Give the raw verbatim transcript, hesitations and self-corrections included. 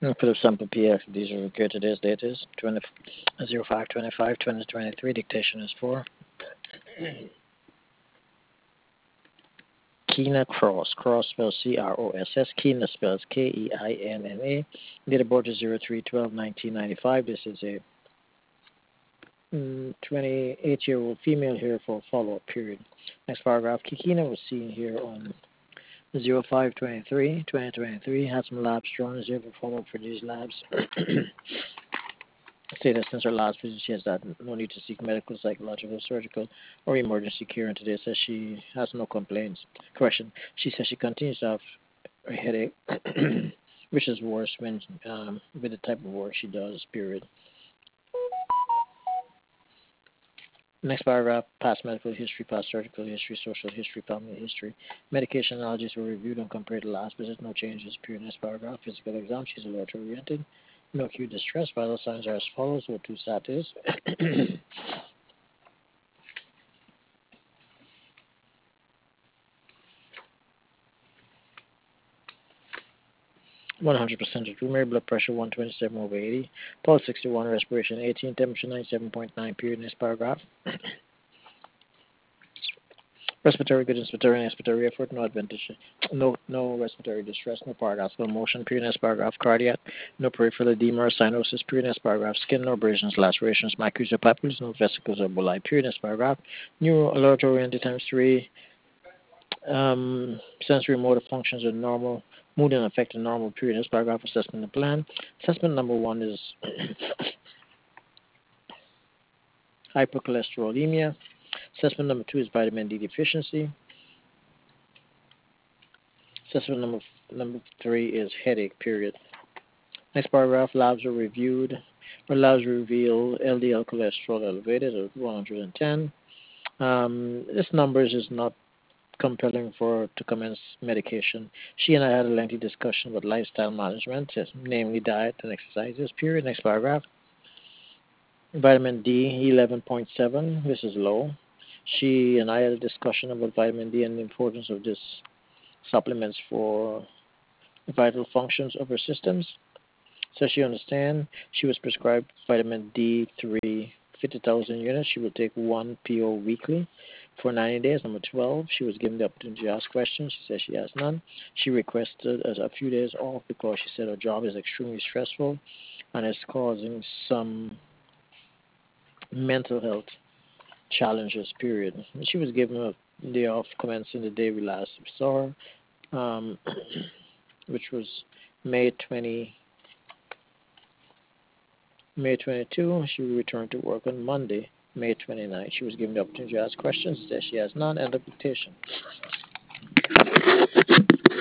Put up sample P X. These are good. Today's date is twenty, oh five twenty-five, twenty twenty-three. Dictation is for Keina Cross. Cross spells C R O S S. Keina spells K E I N N A. Date of birth is zero three twelve nineteen ninety-five. This is a twenty-eight-year-old female here for a follow-up period. Next paragraph. Kikina was seen here on zero five twenty-three, twenty twenty-three. Had some labs drawn as here for follow-up for these labs. Say that since her last visit, she has had no need to seek medical, psychological, surgical, or emergency care, and today says she has no complaints. Correction, she says she continues to have a headache, which is worse when um, with the type of work she does, period. Next paragraph, past medical history, past surgical history, social history, family history. Medication allergies were reviewed and compared to last visit, no changes, period. Next paragraph, physical exam, she's alert oriented. No acute distress. Vital signs are as follows. What two sat is. one hundred percent of true. Blood pressure one twenty-seven over eighty. Pulse sixty-one. Respiration eighteen. Temperature ninety-seven point nine. Period. Next paragraph. Respiratory good, inspiratory, expiratory effort, no advantage, no no respiratory distress, no paradoxical motion, period. Next paragraph. Cardiac, no peripheral edema or cyanosis, period. Next paragraph. Skin, no abrasions, lacerations, maculae or papules, no vesicles or bullae, period. Next paragraph. Neuro alert oriented times three. Um, sensory motor functions are normal. Mood and affect are normal, period. Next paragraph. Assessment and plan. Assessment number one is hypercholesterolemia. Assessment number two is vitamin D deficiency. Assessment number number three is headache, period. Next paragraph, labs are reviewed, or labs reveal L D L cholesterol elevated at one hundred ten. Um, this number is not compelling for to commence medication. She and I had a lengthy discussion about lifestyle management, namely diet and exercises, period. Next paragraph. Vitamin D, eleven point seven. This is low. She and I had a discussion about vitamin D and the importance of this supplements for vital functions of her systems. So she understands. She was prescribed vitamin D three, fifty thousand units. She will take one P O weekly for ninety days. Number twelve, she was given the opportunity to ask questions. She says she has none. She requested a few days off because she said her job is extremely stressful and is causing some mental health challenges, period. And she was given a day off commencing the day we last saw her, um, which was May twentieth. May twenty-second, she returned to work on Monday, May twenty-ninth. She was given the opportunity to ask questions. Says she has none. End of dictation.